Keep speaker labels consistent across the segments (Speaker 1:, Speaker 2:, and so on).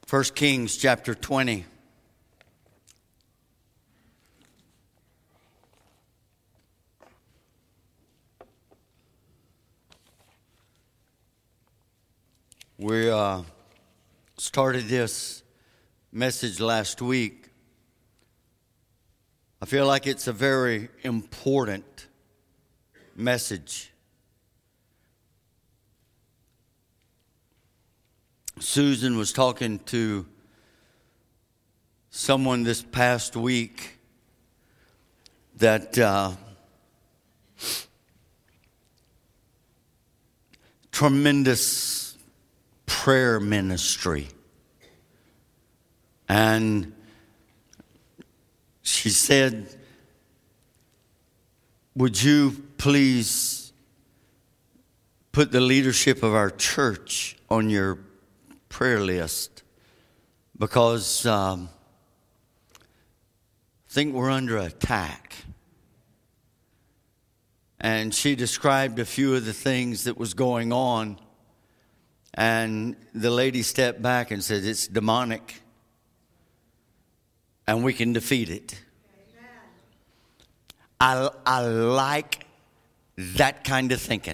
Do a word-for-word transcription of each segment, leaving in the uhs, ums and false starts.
Speaker 1: First Kings chapter twenty. We uh, started this message last week. I feel like it's a very important message. Susan was talking to someone this past week that uh, tremendous prayer ministry. And she said, would you please put the leadership of our church on your prayer list? Because um, I think we're under attack. And she described a few of the things that was going on. And the lady stepped back and said, it's demonic. And we can defeat it. I, I like that kind of thinking.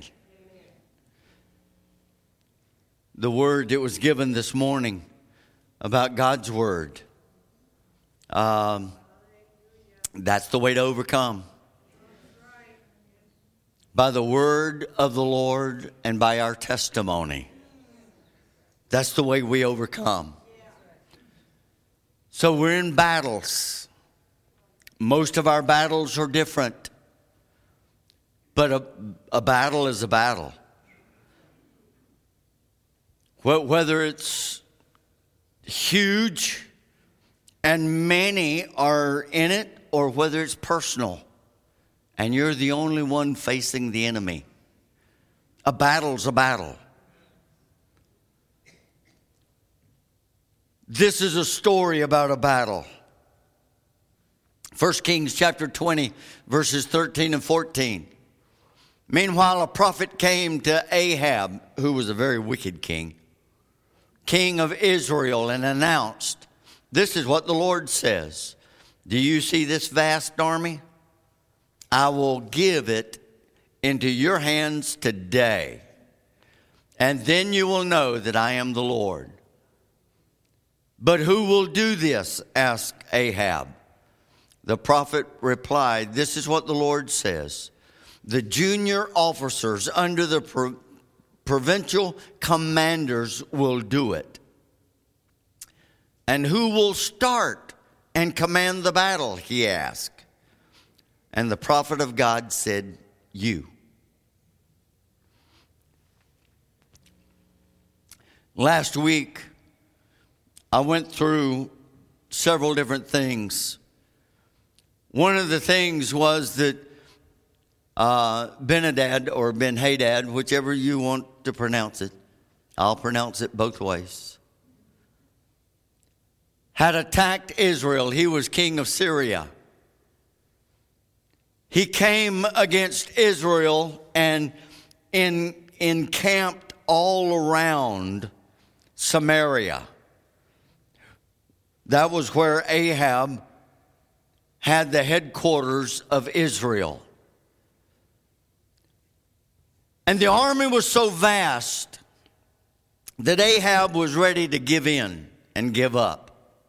Speaker 1: The word that was given this morning about God's word. Um, that's the way to overcome. By the word of the Lord and by our testimony. That's the way we overcome. So we're in battles. Most of our battles are different. But a, a battle is a battle. Whether it's huge and many are in it, or whether it's personal and you're the only one facing the enemy. A battle's a battle. This is a story about a battle. First Kings chapter twenty, verses thirteen and fourteen. Meanwhile, a prophet came to Ahab, who was a very wicked king, king of Israel, and announced, this is what the Lord says. Do you see this vast army? I will give it into your hands today. And then you will know that I am the Lord. But who will do this? Asked Ahab. The prophet replied, this is what the Lord says. The junior officers under the pro- provincial commanders will do it. And who will start and command the battle? He asked. And the prophet of God said, you. Last week, I went through several different things. One of the things was that uh, Ben-Hadad or Ben-Hadad, whichever you want to pronounce it, I'll pronounce it both ways, had attacked Israel. He was king of Syria. He came against Israel and in, encamped all around Samaria. That was where Ahab had the headquarters of Israel. And the army was so vast that Ahab was ready to give in and give up.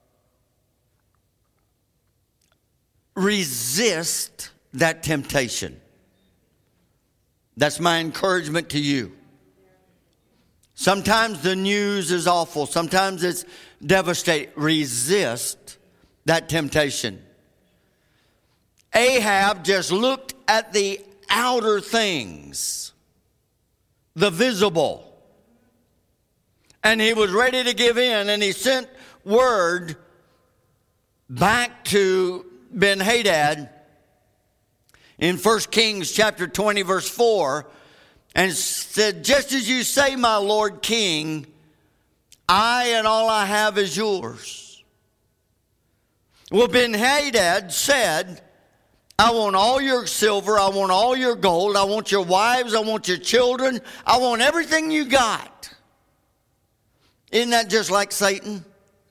Speaker 1: Resist that temptation. That's my encouragement to you. Sometimes the news is awful. Sometimes it's devastating. Resist that temptation. Ahab just looked at the outer things, the visible, and he was ready to give in, and he sent word back to Ben-Hadad in First Kings chapter twenty, verse four, and said, just as you say, my Lord King, I and all I have is yours. Well, Ben-Hadad said, I want all your silver, I want all your gold, I want your wives, I want your children, I want everything you got. Isn't that just like Satan?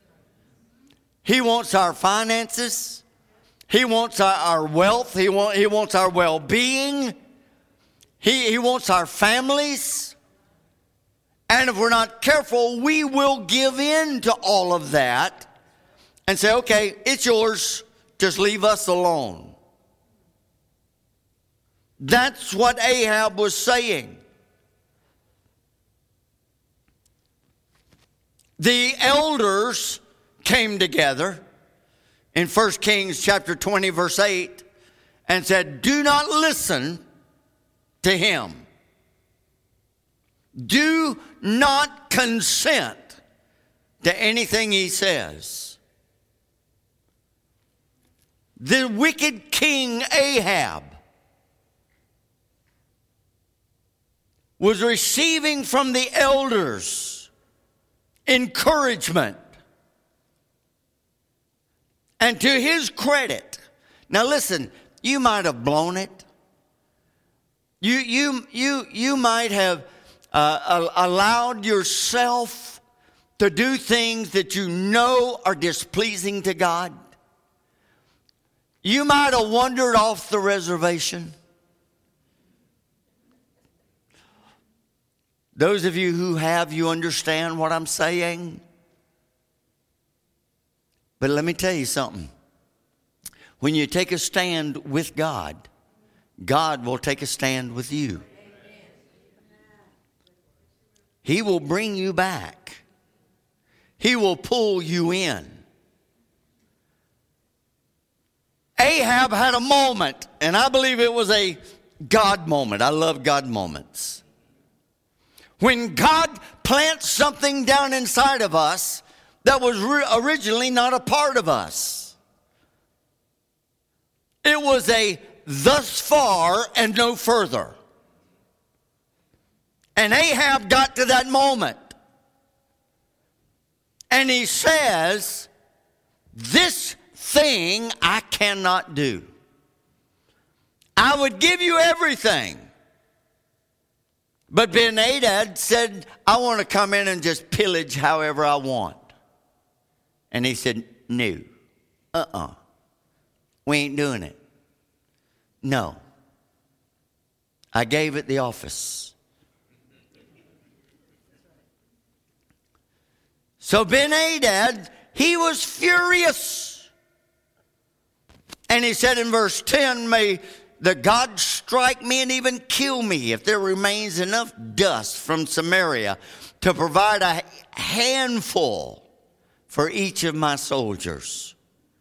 Speaker 1: He wants our finances. He wants our, our wealth. He, want, he wants our well-being. He, he wants our families. And if we're not careful, we will give in to all of that and say, okay, it's yours. Just leave us alone. That's what Ahab was saying. The elders came together in First Kings chapter twenty, verse eight, and said, do not listen to him. Do not consent to anything he says. The wicked king Ahab was receiving from the elders encouragement. And to his credit, now listen, you might have blown it. You, you, you, you might have uh, allowed yourself to do things that you know are displeasing to God. You might have wandered off the reservation. Those of you who have, you understand what I'm saying. But let me tell you something. When you take a stand with God, God will take a stand with you. He will bring you back. He will pull you in. Ahab had a moment, and I believe it was a God moment. I love God moments. When God plants something down inside of us that was re- originally not a part of us. It was a thus far and no further. And Ahab got to that moment. And he says, this thing I cannot do. I would give you everything. But Ben-Hadad said, I want to come in and just pillage however I want. And he said, no, uh-uh, we ain't doing it. No. I gave it the office. So Ben-Hadad, he was furious. And he said in verse ten, may the God strike me and even kill me if there remains enough dust from Samaria to provide a handful for each of my soldiers.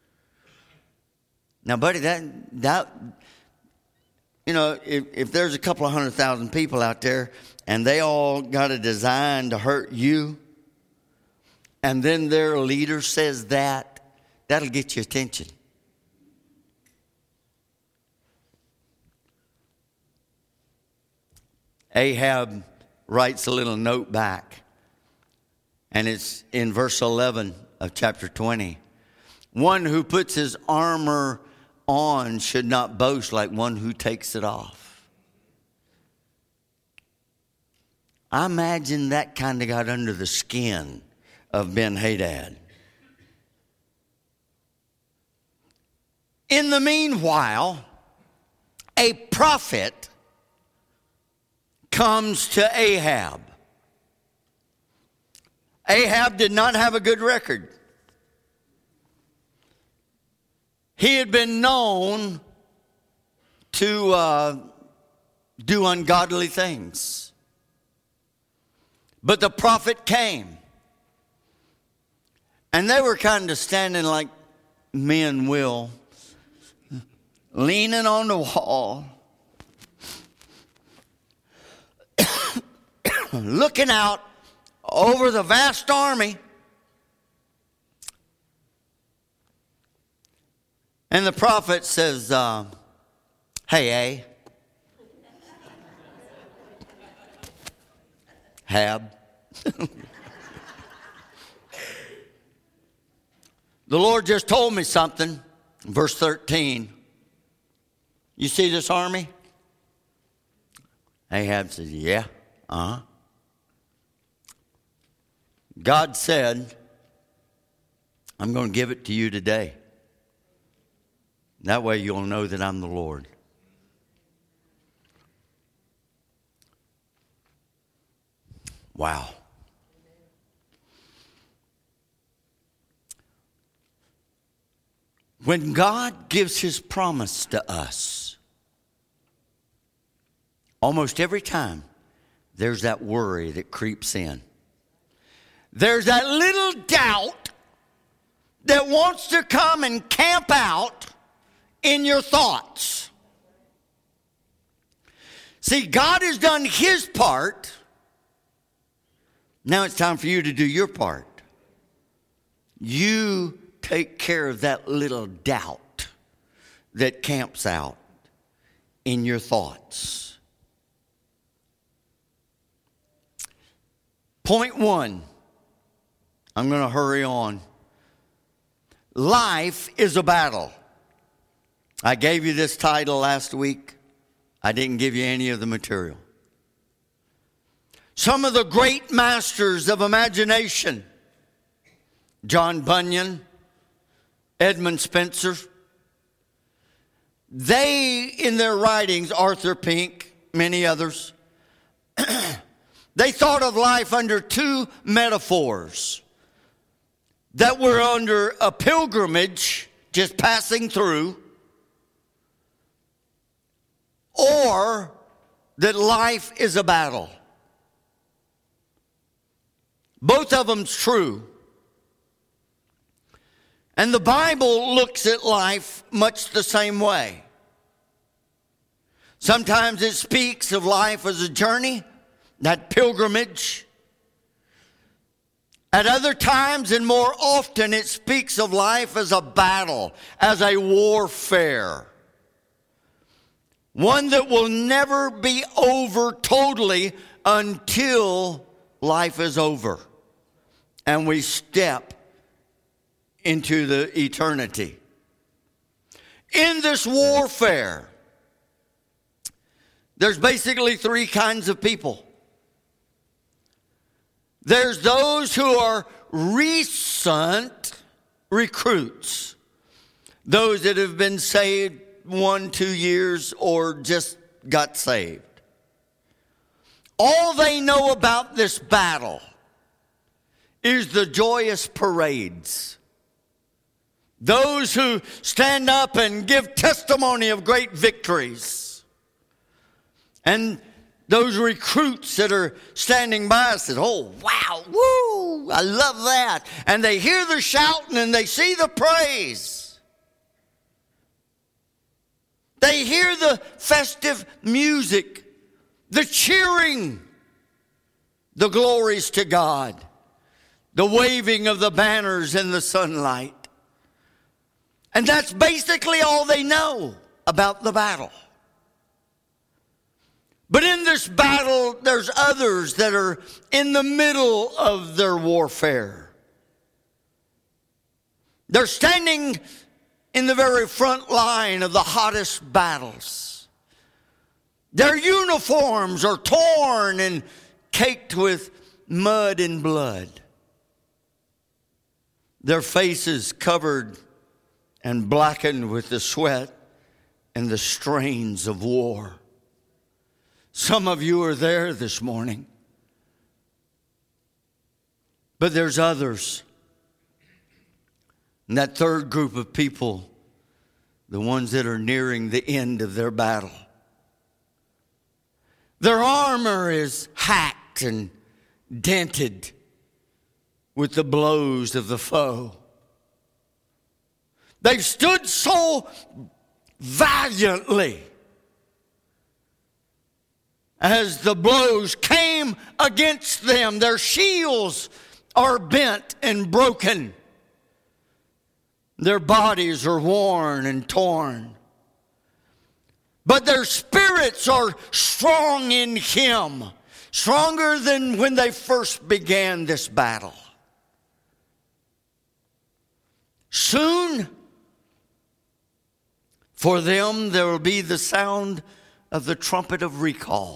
Speaker 1: Now, buddy, that, that you know, if, if there's a couple of hundred thousand people out there and they all got a design to hurt you, and then their leader says that, that'll get your attention. Ahab writes a little note back, and it's in verse eleven of chapter twenty. One who puts his armor on should not boast like one who takes it off. I imagine that kind of got under the skin of Ben-Hadad. In the meanwhile, a prophet comes to Ahab. Ahab did not have a good record. He had been known to uh, do ungodly things. But the prophet came. And they were kind of standing like men will, leaning on the wall, looking out over the vast army. And the prophet says, uh, hey, A. Hab. The Lord just told me something. Verse thirteen. You see this army? Ahab says, yeah. Uh-huh. God said, I'm going to give it to you today. That way you'll know that I'm the Lord. Wow. When God gives his promise to us, almost every time there's that worry that creeps in. There's that little doubt that wants to come and camp out in your thoughts. See, God has done his part. Now it's time for you to do your part. You take care of that little doubt that camps out in your thoughts. Point one. I'm going to hurry on. Life is a battle. I gave you this title last week. I didn't give you any of the material. Some of the great masters of imagination, John Bunyan, Edmund Spencer, they, in their writings, Arthur Pink, many others, they thought of life under two metaphors. That we're under a pilgrimage, just passing through, or that life is a battle. Both of them's true. And the Bible looks at life much the same way. Sometimes it speaks of life as a journey, that pilgrimage. At other times and more often, it speaks of life as a battle, as a warfare. One that will never be over totally until life is over and we step into the eternity. In this warfare, there's basically three kinds of people. There's those who are recent recruits, those that have been saved one, two years, or just got saved. All they know about this battle is the joyous parades. Those who stand up and give testimony of great victories. And those recruits that are standing by said, oh, wow, woo, I love that. And they hear the shouting and they see the praise. They hear the festive music, the cheering, the glories to God, the waving of the banners in the sunlight. And that's basically all they know about the battle. But in this battle, there's others that are in the middle of their warfare. They're standing in the very front line of the hottest battles. Their uniforms are torn and caked with mud and blood. Their faces covered and blackened with the sweat and the strains of war. Some of you are there this morning. But there's others. And that third group of people, the ones that are nearing the end of their battle. Their armor is hacked and dented with the blows of the foe. They've stood so valiantly as the blows came against them. Their shields are bent and broken. Their bodies are worn and torn. But their spirits are strong in Him, stronger than when they first began this battle. Soon, for them, there will be the sound of the trumpet of recall.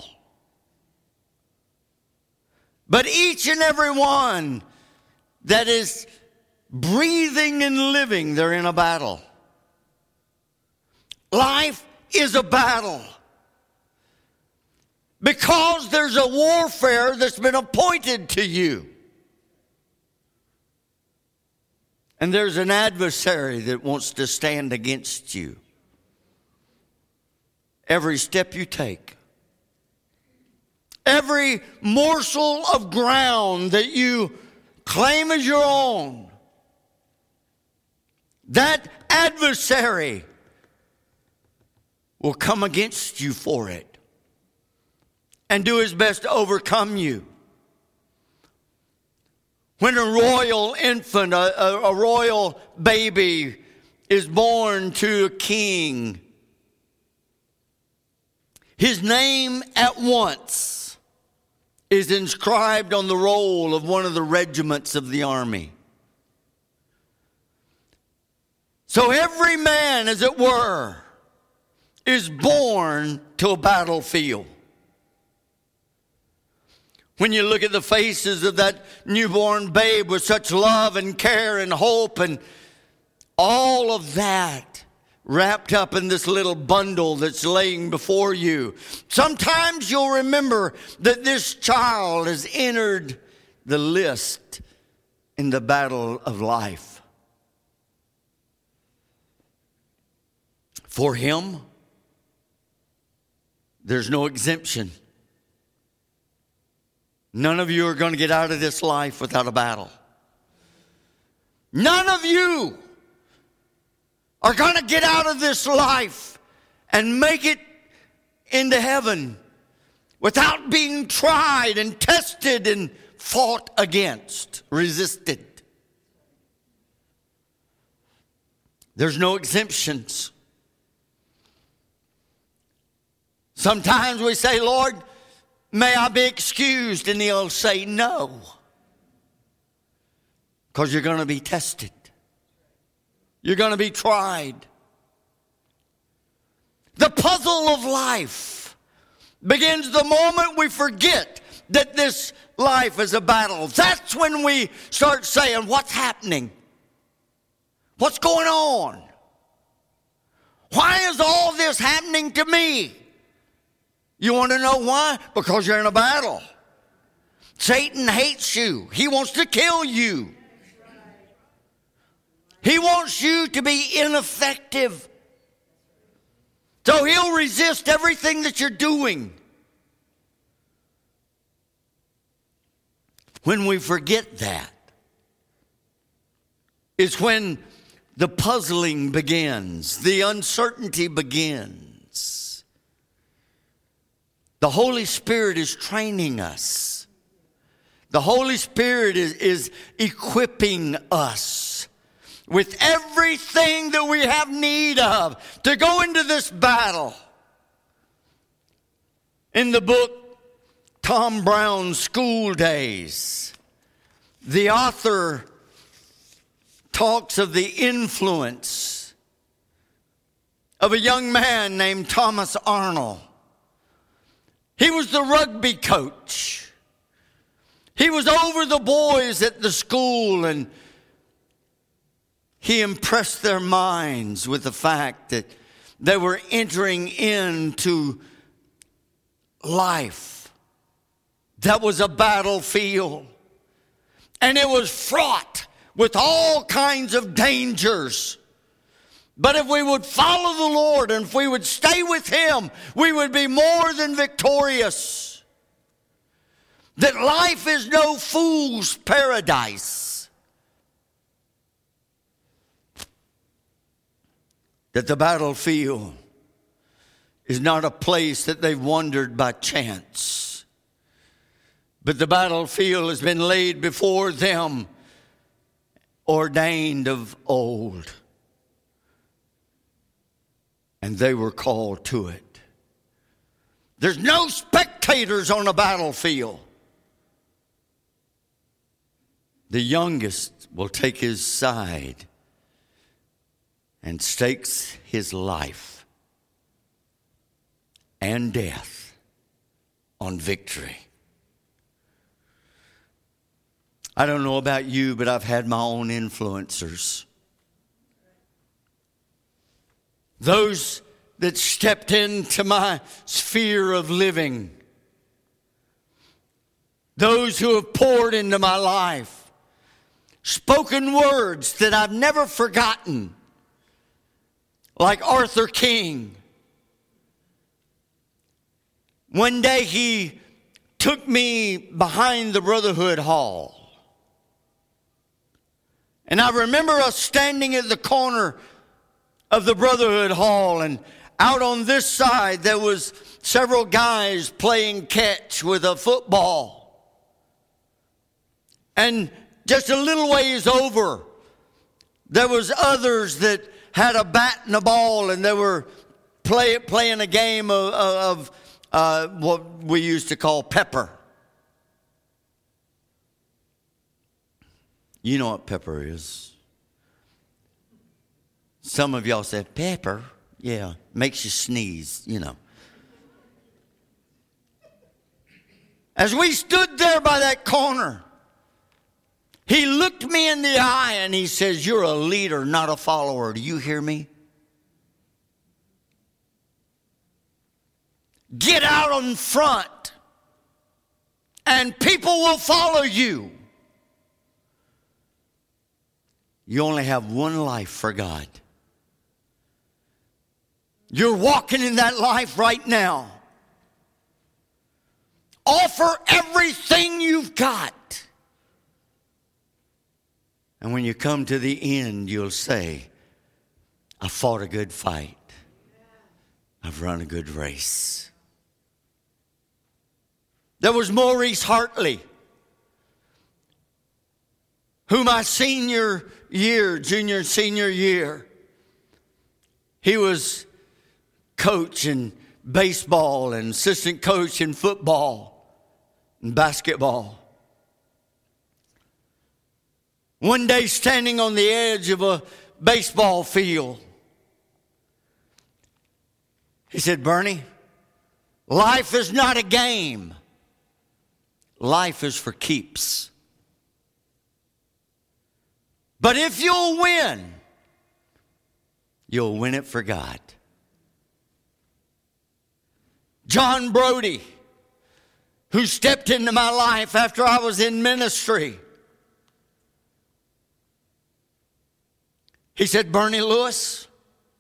Speaker 1: But each and every one that is breathing and living, they're in a battle. Life is a battle. Because there's a warfare that's been appointed to you. And there's an adversary that wants to stand against you. Every step you take, every morsel of ground that you claim as your own, that adversary will come against you for it and do his best to overcome you. When a royal infant, a, a, a royal baby is born to a king, his name at once is inscribed on the roll of one of the regiments of the army. So every man, as it were, is born to a battlefield. When you look at the faces of that newborn babe with such love and care and hope and all of that wrapped up in this little bundle that's laying before you, sometimes you'll remember that this child has entered the list in the battle of life. For him, there's no exemption. None of you are going to get out of this life without a battle. None of you are going to get out of this life and make it into heaven without being tried and tested and fought against, resisted. There's no exemptions. Sometimes we say, Lord, may I be excused? And he'll say no. Because you're going to be tested. You're going to be tried. The puzzle of life begins the moment we forget that this life is a battle. That's when we start saying, what's happening? What's going on? Why is all this happening to me? You want to know why? Because you're in a battle. Satan hates you. He wants to kill you. He wants you to be ineffective. So he'll resist everything that you're doing. When we forget that, it's when the puzzling begins, the uncertainty begins. The Holy Spirit is training us. The Holy Spirit is, is equipping us with everything that we have need of to go into this battle. In the book Tom Brown's School Days, the author talks of the influence of a young man named Thomas Arnold. He was the rugby coach. He was over the boys at the school, and he impressed their minds with the fact that they were entering into life that was a battlefield. And it was fraught with all kinds of dangers. But if we would follow the Lord and if we would stay with him, we would be more than victorious. That life is no fool's paradise. That the battlefield is not a place that they've wandered by chance. But the battlefield has been laid before them, ordained of old. And they were called to it. There's no spectators on a battlefield. The youngest will take his side and stakes his life and death on victory. I don't know about you, but I've had my own influencers. Those that stepped into my sphere of living. Those who have poured into my life. Spoken words that I've never forgotten. Like Arthur King. One day he took me behind the Brotherhood Hall. And I remember us standing at the corner of the Brotherhood Hall, and out on this side there was several guys playing catch with a football. And just a little ways over, there was others that had a bat and a ball, and they were play, playing a game of, of uh, what we used to call pepper. You know what pepper is. Some of y'all said, pepper? Yeah, makes you sneeze, you know. As we stood there by that corner, he looked me in the eye and he says, you're a leader, not a follower. Do you hear me? Get out in front and people will follow you. You only have one life for God. You're walking in that life right now. Offer everything you've got. And when you come to the end, you'll say, I fought a good fight. I've run a good race. There was Maurice Hartley, who my senior year, junior and senior year, he was coach in baseball and assistant coach in football and basketball. One day, standing on the edge of a baseball field, he said, Bernie, life is not a game. Life is for keeps. But if you'll win, you'll win it for God. John Brody, who stepped into my life after I was in ministry, he said, Bernie Lewis,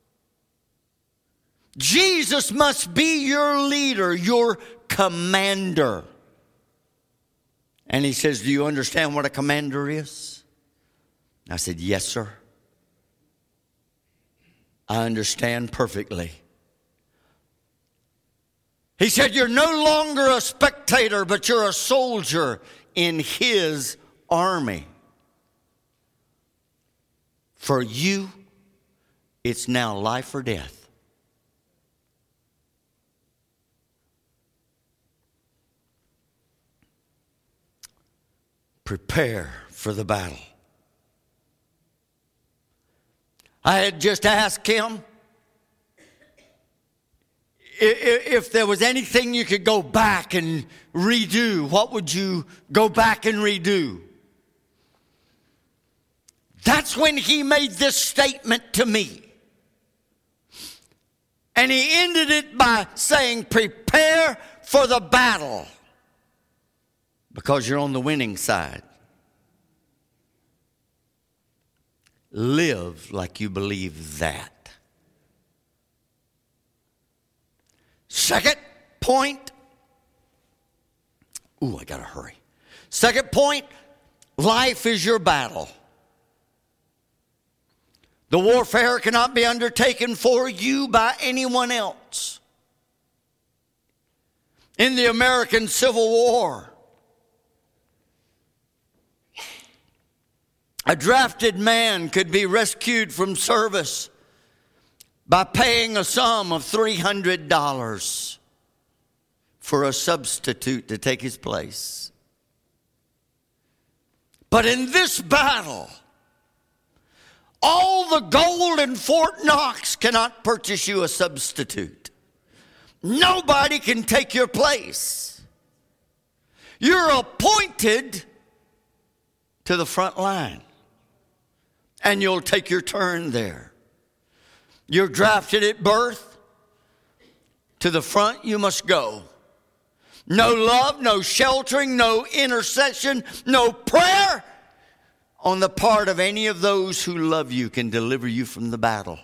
Speaker 1: Jesus must be your leader, your commander. And he says, do you understand what a commander is? I said, yes, sir. I understand perfectly. He said, you're no longer a spectator, but you're a soldier in his army. For you, it's now life or death. Prepare for the battle. I had just asked him if there was anything you could go back and redo. What would you go back and redo? That's when he made this statement to me. And he ended it by saying, prepare for the battle. Because you're on the winning side. Live like you believe that. Second point. Ooh, I gotta hurry. Second point, life is your battle. The warfare cannot be undertaken for you by anyone else. In the American Civil War, a drafted man could be rescued from service by paying a sum of three hundred dollars for a substitute to take his place. But in this battle, all the gold in Fort Knox cannot purchase you a substitute. Nobody can take your place. You're appointed to the front line. And you'll take your turn there. You're drafted at birth. To the front you must go. No love, no sheltering, no intercession, no prayer on the part of any of those who love you can deliver you from the battle.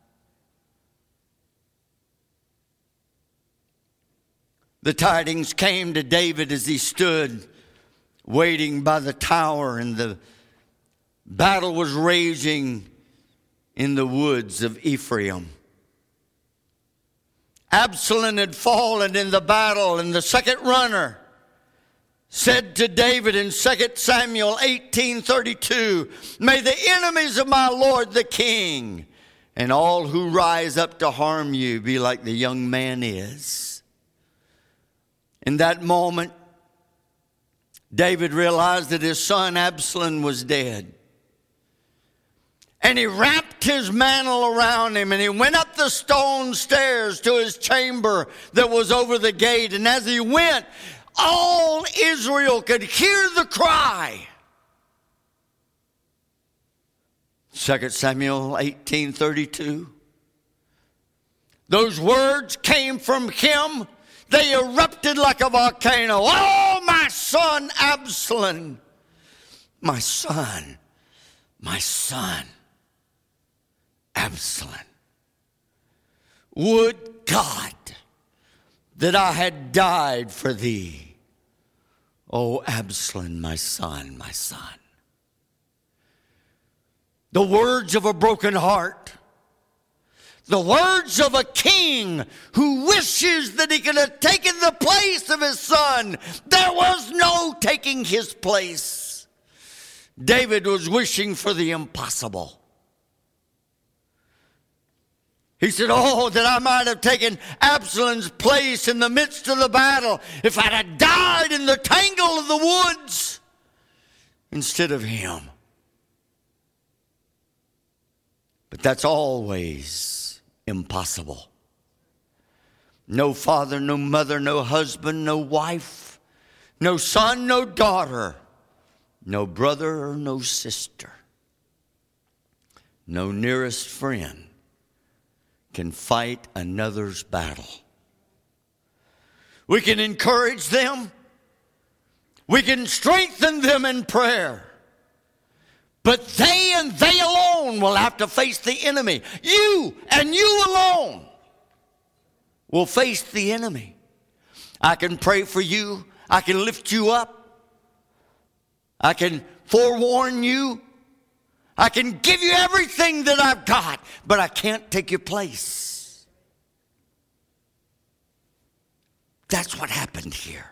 Speaker 1: The tidings came to David as he stood waiting by the tower, and the battle was raging in the woods of Ephraim. Absalom had fallen in the battle, and the second runner said to David in Second Samuel eighteen thirty-two, "May the enemies of my Lord the king and all who rise up to harm you be like the young man is." In that moment, David realized that his son Absalom was dead. And he wrapped his mantle around him, and he went up the stone stairs to his chamber that was over the gate. And as he went, all Israel could hear the cry. Second Samuel eighteen thirty-two. Those words came from him. They erupted like a volcano. "Oh, my son Absalom, my son, my son Absalom. Would God that I had died for thee. Oh, Absalom, my son, my son." The words of a broken heart. The words of a king who wishes that he could have taken the place of his son. There was no taking his place. David was wishing for the impossible. He said, "Oh, that I might have taken Absalom's place in the midst of the battle. If I'd have died in the tangle of the woods instead of him." But that's always impossible. No father, no mother, no husband, no wife, no son, no daughter, no brother or no sister, no nearest friend can fight another's battle. We can encourage them. We can strengthen them in prayer. But they and they alone will have to face the enemy. You and you alone will face the enemy. I can pray for you. I can lift you up. I can forewarn you. I can give you everything that I've got, but I can't take your place. That's what happened here.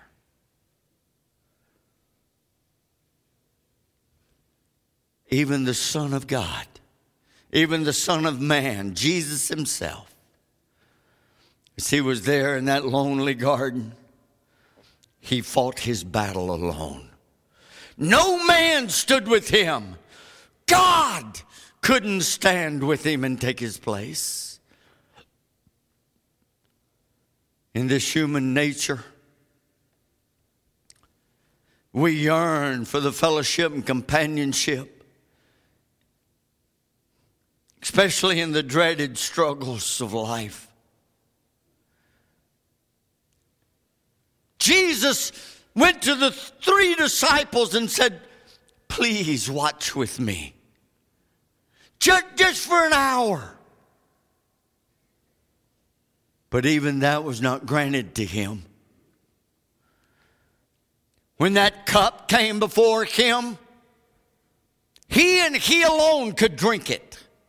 Speaker 1: Even the Son of God, even the Son of Man, Jesus himself, as he was there in that lonely garden, he fought his battle alone. No man stood with him. God couldn't stand with him and take his place. In this human nature, we yearn for the fellowship and companionship, especially in the dreaded struggles of life. Jesus went to the three disciples and said, "Please watch with me. Just, just for an hour." But even that was not granted to him. When that cup came before him, he and he alone could drink it.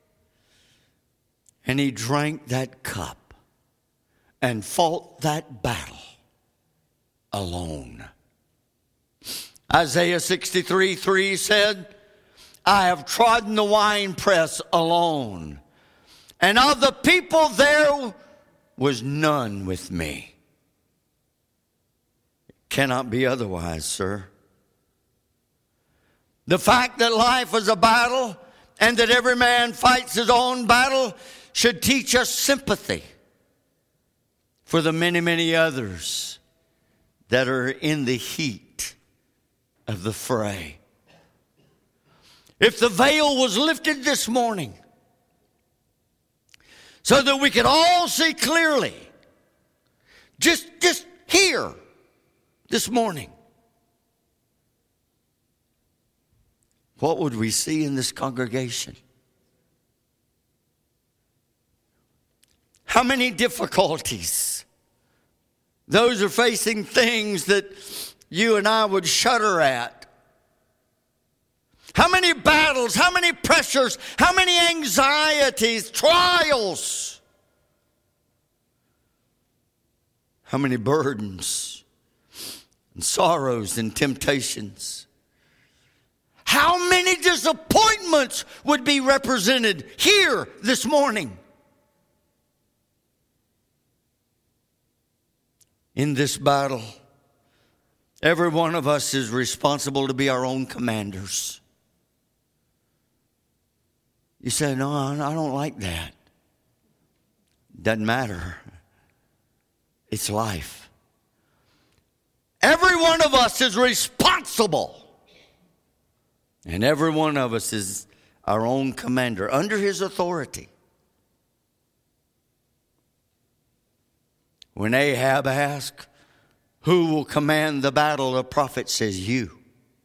Speaker 1: And he drank that cup and fought that battle alone. Isaiah sixty-three three said, "I have trodden the winepress alone, and of the people there was none with me." It cannot be otherwise, sir. The fact that life is a battle and that every man fights his own battle should teach us sympathy for the many, many others that are in the heat of the fray. if the veil was lifted this morning so that we could all see clearly, just, just here this morning, what would we see in this congregation? How many difficulties? Those are facing things that you and I would shudder at. How many battles, how many pressures, how many anxieties, trials, how many burdens and sorrows and temptations. How many disappointments would be represented here this morning? In this battle, every one of us is responsible to be our own commanders. You say, no, I don't like that. Doesn't matter. It's life. Every one of us is responsible. And every one of us is our own commander under his authority. When Ahab asked, who will command the battle, the prophet says, you.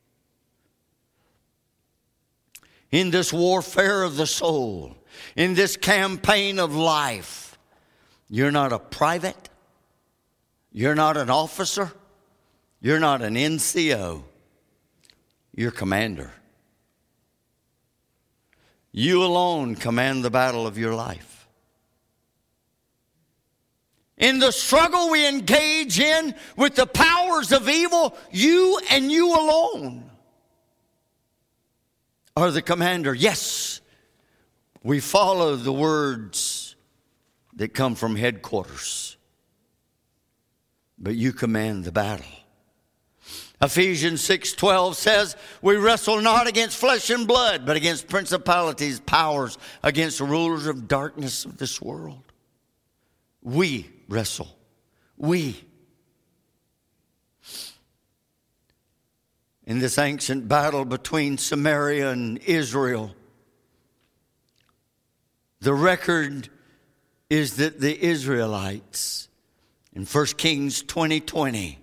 Speaker 1: In this warfare of the soul, in this campaign of life, you're not a private, you're not an officer, you're not an N C O, you're commander. You alone command the battle of your life. In the struggle we engage in with the powers of evil, you and you alone are the commander. Yes, we follow the words that come from headquarters, but you command the battle. Ephesians six twelve says, we wrestle not against flesh and blood, but against principalities, powers, against the rulers of darkness of this world. We wrestle. We. In this ancient battle between Samaria and Israel, the record is that the Israelites in First Kings twenty twenty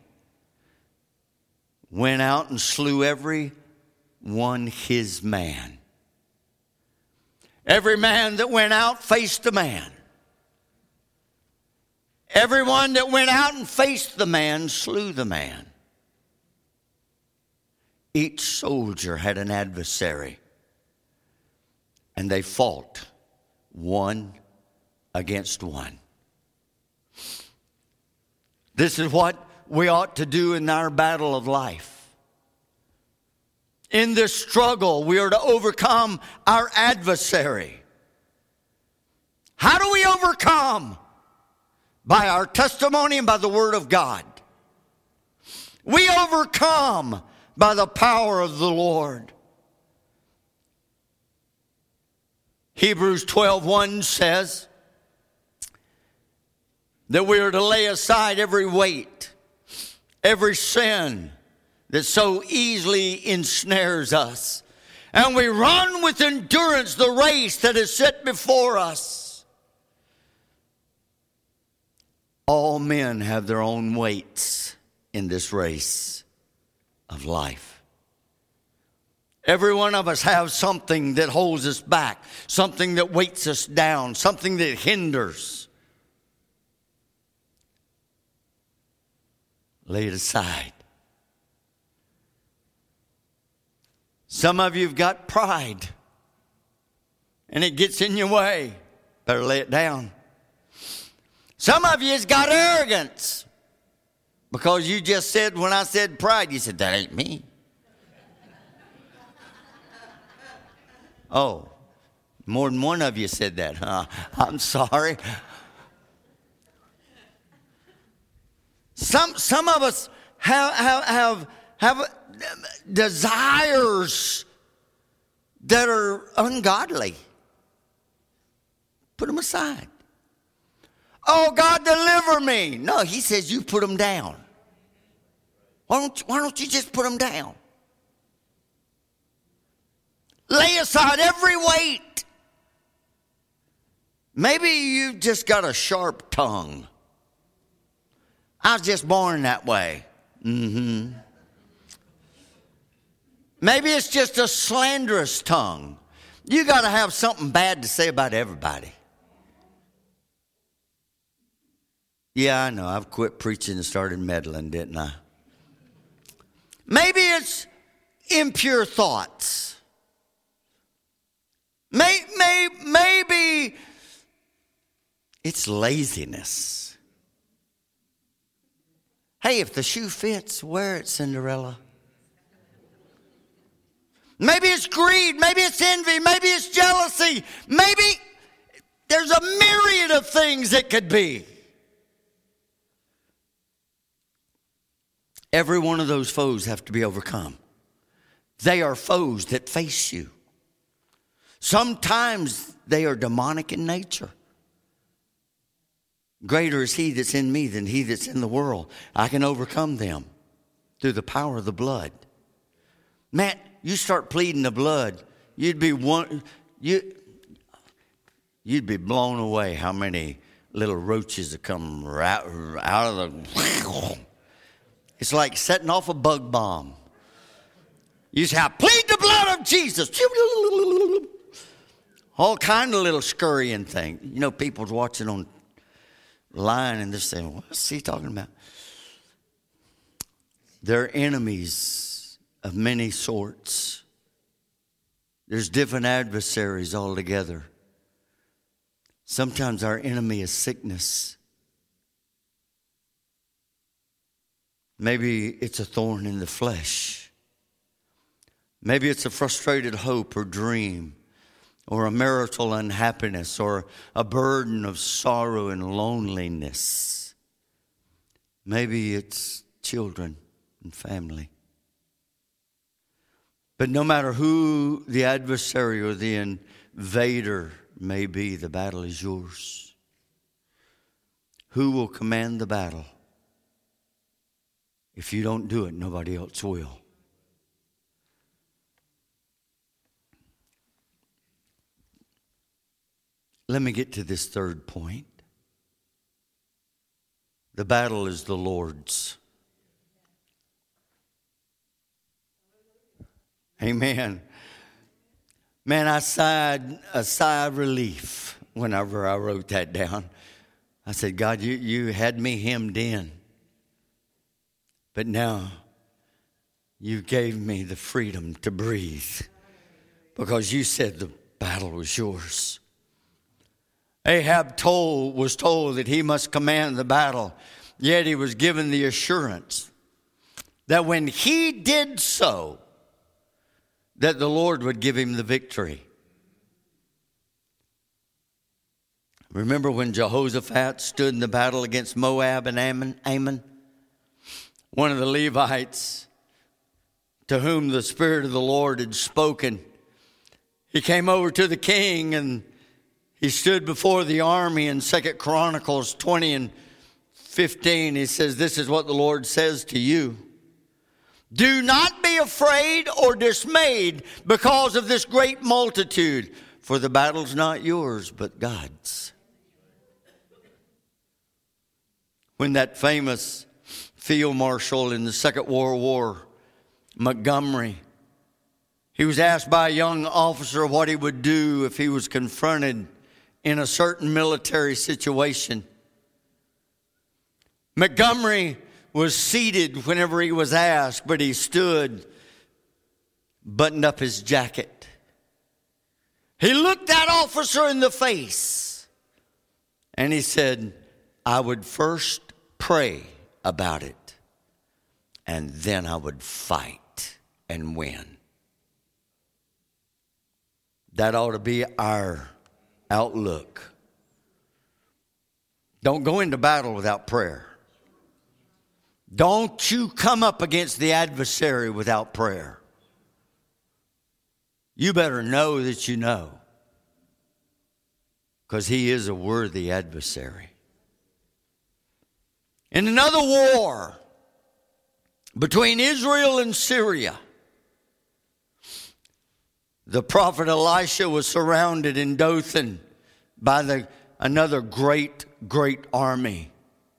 Speaker 1: went out and slew every one his man. Every man that went out faced a man. Everyone that went out and faced the man slew the man. Each soldier had an adversary, and they fought one against one. This is what we ought to do in our battle of life. In this struggle, we are to overcome our adversary. How do we overcome? By our testimony and by the word of God. We overcome by the power of the Lord. Hebrews twelve one says that we are to lay aside every weight, every sin that so easily ensnares us. And we run with endurance the race that is set before us. All men have their own weights in this race of life. Every one of us has something that holds us back, something that weights us down, something that hinders. Lay it aside. Some of you have got pride, and it gets in your way. Better lay it down. Some of you has got arrogance because you just said, when I said pride, you said, that ain't me. Oh, more than one of you said that, huh? I'm sorry. Some, some of us have, have, have, have desires that are ungodly. Put them aside. Oh, God, deliver me. No, he says you put them down. Why don't, why don't you just put them down? Lay aside every weight. Maybe you just got a sharp tongue. I was just born that way. Mm-hmm. Maybe it's just a slanderous tongue. You got to have something bad to say about everybody. Yeah, I know. I've quit preaching and started meddling, didn't I? Maybe it's impure thoughts. May, may, maybe it's laziness. Hey, if the shoe fits, wear it, Cinderella. Maybe it's greed. Maybe it's envy. Maybe it's jealousy. Maybe there's a myriad of things it could be. Every one of those foes have to be overcome. They are foes that face you. Sometimes they are demonic in nature. Greater is he that's in me than he that's in the world. I can overcome them through the power of the blood. Man, you start pleading the blood, you'd be one, you, you'd be blown away how many little roaches have come right out of the. It's like setting off a bug bomb. You just have plead the blood of Jesus. All kind of little scurrying thing. You know, people's watching online and they're saying, "What's he talking about?" They're enemies of many sorts. There's different adversaries altogether. Sometimes our enemy is sickness. Maybe it's a thorn in the flesh. Maybe it's a frustrated hope or dream, or a marital unhappiness, or a burden of sorrow and loneliness. Maybe it's children and family. But no matter who the adversary or the invader may be, the battle is yours. Who will command the battle? If you don't do it, nobody else will. Let me get to this third point. The battle is the Lord's. Amen. Man, I sighed a sigh of relief whenever I wrote that down. I said, God, you, you had me hemmed in. But now you gave me the freedom to breathe because you said the battle was yours. Ahab told, was told that he must command the battle, yet he was given the assurance that when he did so, that the Lord would give him the victory. Remember when Jehoshaphat stood in the battle against Moab and Ammon? Ammon? One of the Levites to whom the Spirit of the Lord had spoken. He came over to the king and he stood before the army in Second Chronicles twenty and fifteen. He says, this is what the Lord says to you. Do not be afraid or dismayed because of this great multitude, for the battle's not yours, but God's. When that famous field marshal in the Second World War, Montgomery, he was asked by a young officer what he would do if he was confronted in a certain military situation. Montgomery was seated whenever he was asked, but he stood, buttoned up his jacket. He looked that officer in the face and he said, I would first pray about it and then I would fight and win. That ought to be our outlook. Don't go into battle without prayer. Don't you come up against the adversary without prayer. You better know that you know, because he is a worthy adversary. In another war between Israel and Syria, The prophet Elisha was surrounded in Dothan by the, another great, great army.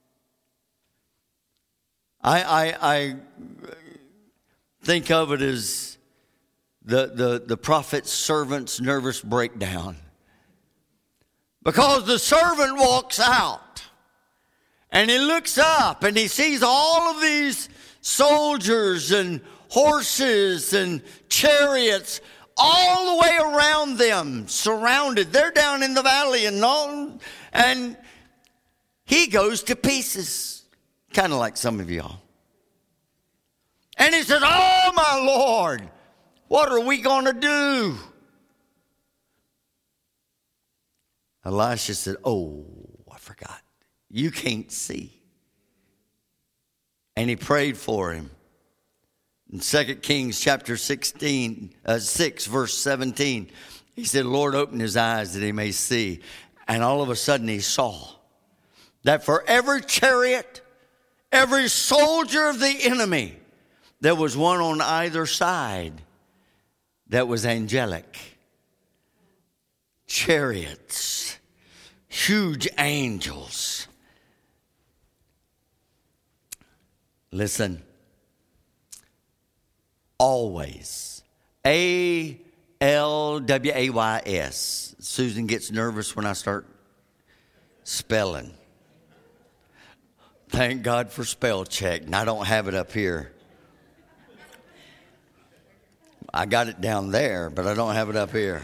Speaker 1: I, I, I think of it as the, the, the prophet's servant's nervous breakdown. Because the servant walks out and he looks up and he sees all of these soldiers and horses and chariots all the way around them, surrounded. They're down in the valley and all, and he goes to pieces, kind of like some of y'all. And he says, "Oh, my Lord, what are we going to do?" Elisha said, "Oh, I forgot. You can't see." And he prayed for him. In Second Kings chapter sixteen, uh, six, verse seventeen, he said, "Lord, open his eyes that he may see." And all of a sudden he saw that for every chariot, every soldier of the enemy, there was one on either side that was angelic. Chariots, huge angels. Listen. Always. A L W A Y S. Susan gets nervous when I start spelling. Thank God for spell check. And I don't have it up here. I got it down there, but I don't have it up here.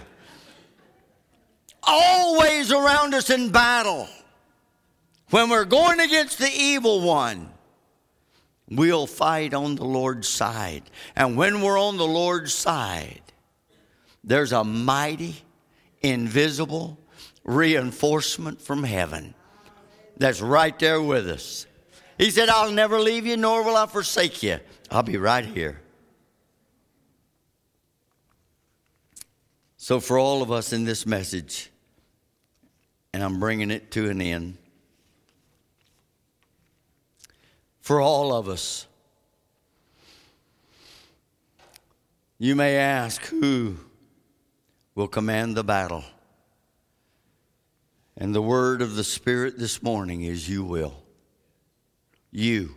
Speaker 1: Always around us in battle. When we're going against the evil one, we'll fight on the Lord's side. And when we're on the Lord's side, there's a mighty, invisible reinforcement from heaven that's right there with us. He said, "I'll never leave you, nor will I forsake you. I'll be right here." So for all of us in this message, and I'm bringing it to an end, for all of us, you may ask, who will command the battle? And the word of the Spirit this morning is, you will. You.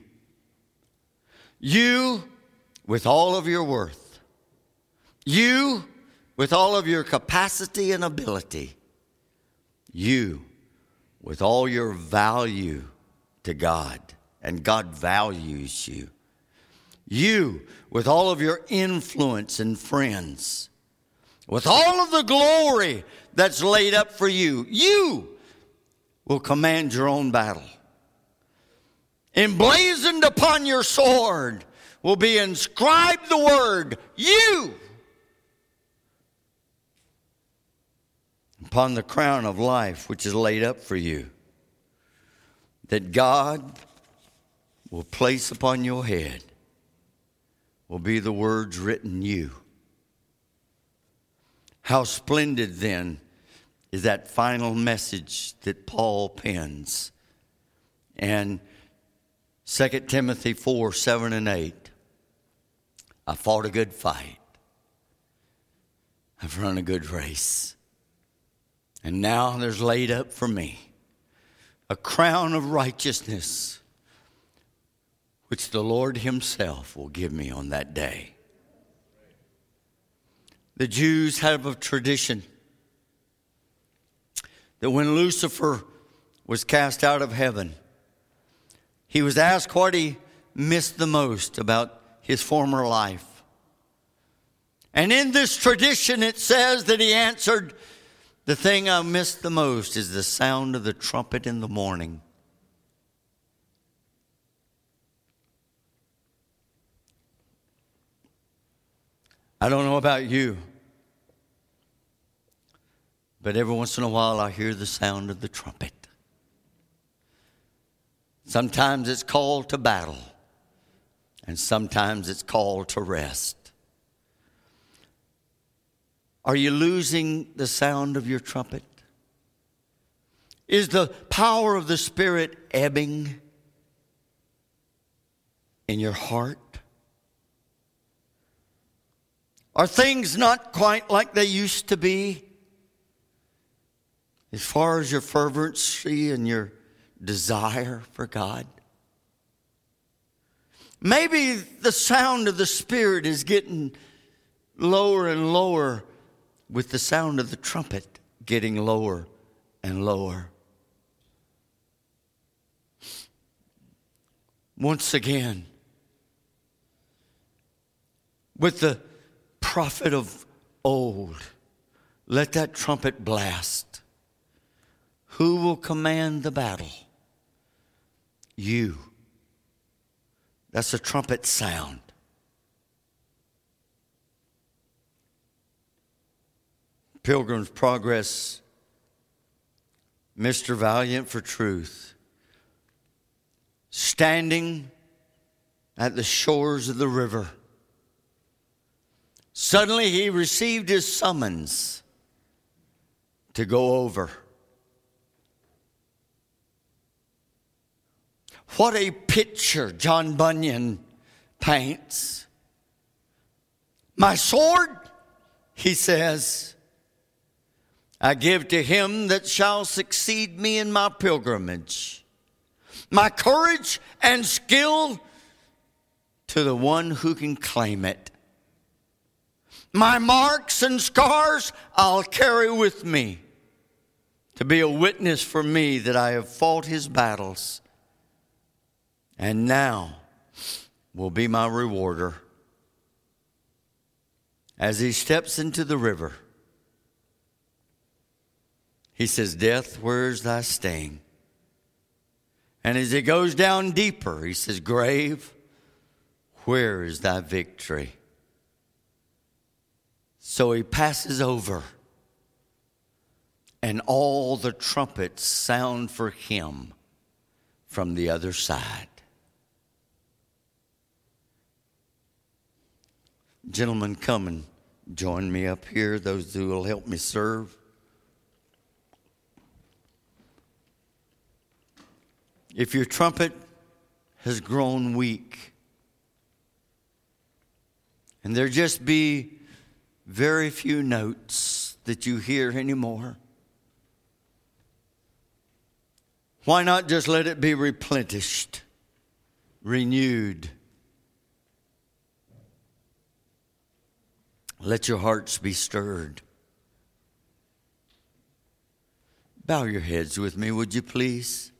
Speaker 1: You with all of your worth. You with all of your capacity and ability. You with all your value to God. And God values you. You, with all of your influence and friends, with all of the glory that's laid up for you, you will command your own battle. Emblazoned upon your sword will be inscribed the word, you. Upon the crown of life which is laid up for you, that God will place upon your head will be the words written, you. How splendid then is that final message that Paul pens. And Second Timothy four, seven and eight. I fought a good fight. I've run a good race. And now there's laid up for me a crown of righteousness, which the Lord himself will give me on that day. The Jews have a tradition that when Lucifer was cast out of heaven, he was asked what he missed the most about his former life. And in this tradition it says that he answered, "The thing I miss the most is the sound of the trumpet in the morning." I don't know about you, but every once in a while I hear the sound of the trumpet. Sometimes it's called to battle, and sometimes it's called to rest. Are you losing the sound of your trumpet? Is the power of the Spirit ebbing in your heart? Are things not quite like they used to be? As far as your fervency and your desire for God? Maybe the sound of the Spirit is getting lower and lower with the sound of the trumpet getting lower and lower. Once again, with the prophet of old, let that trumpet blast. Who will command the battle? You. That's a trumpet sound. Pilgrim's Progress, Mister Valiant for Truth, standing at the shores of the river. Suddenly he received his summons to go over. What a picture John Bunyan paints. My sword, he says, I give to him that shall succeed me in my pilgrimage. My courage and skill to the one who can claim it. My marks and scars I'll carry with me to be a witness for me that I have fought his battles. And now will be my rewarder. As he steps into the river, he says, Death, where's thy sting? And as he goes down deeper, he says, Grave, where is thy victory? So he passes over, and all the trumpets sound for him from the other side. Gentlemen, come and join me up here, those who will help me serve. If your trumpet has grown weak, and there just be very few notes that you hear anymore, why not just let it be replenished, renewed? Let your hearts be stirred. Bow your heads with me, would you please?